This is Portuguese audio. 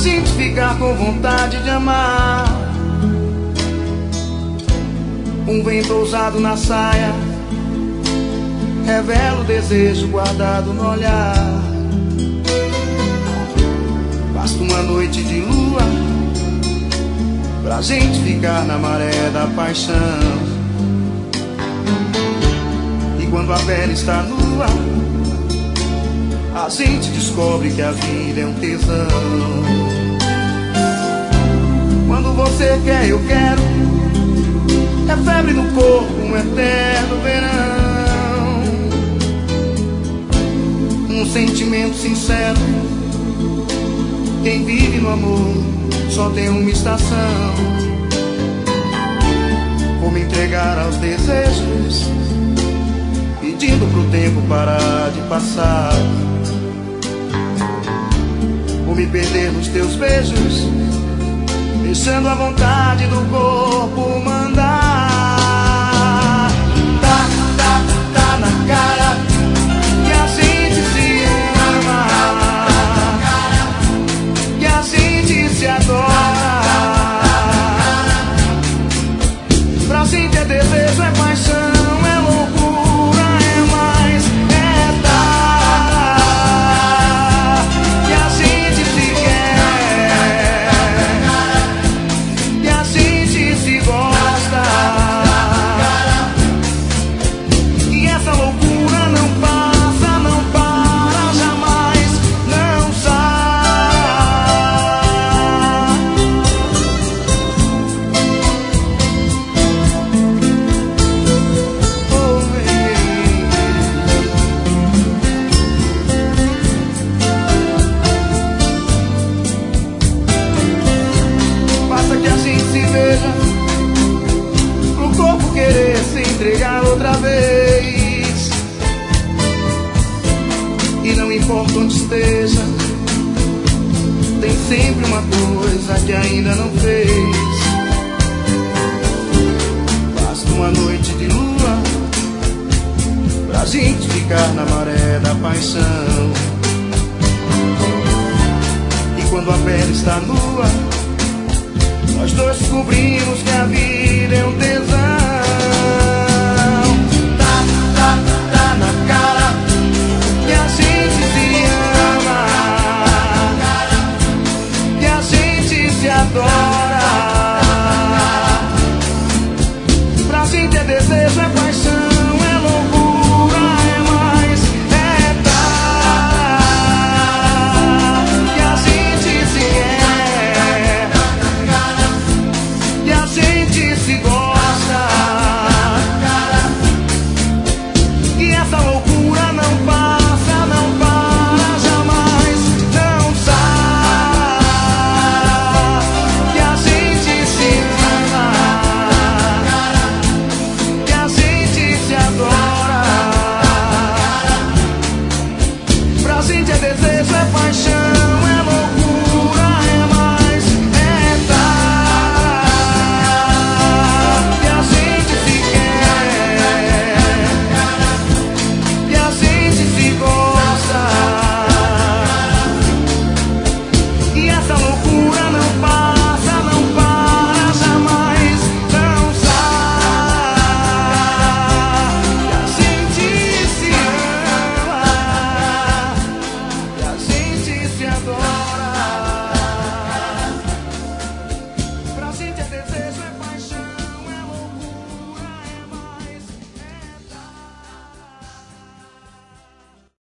gente ficar com vontade de amar. Um vento ousado na saia revela o desejo guardado no olhar. Basta uma noite de lua pra gente ficar na maré da paixão. E quando a pele está nua, a gente descobre que a vida é um tesão. Quando você quer, eu quero, é febre no corpo, um eterno verão. Um sentimento sincero, quem vive no amor só tem uma estação. Vou me entregar aos desejos, pedindo pro tempo parar de passar. Vou me perder nos teus beijos, deixando a vontade do corpo mandar. Tá na cara que a gente se ama, que a gente se adora. Pra gente é desejo, é paixão, é loucura, é mais, é dar. Que a gente se quer, que a gente se gosta. E essa loucura não passa, não para jamais, não sai. Oh, basta que a gente se veja, pro corpo querer se entregar outra vez. E não importa onde esteja, tem sempre uma coisa que ainda não fez. Basta uma noite de lua pra gente ficar na maré da paixão. E quando a pele está nua, nós dois descobrimos que a vida é um tesão.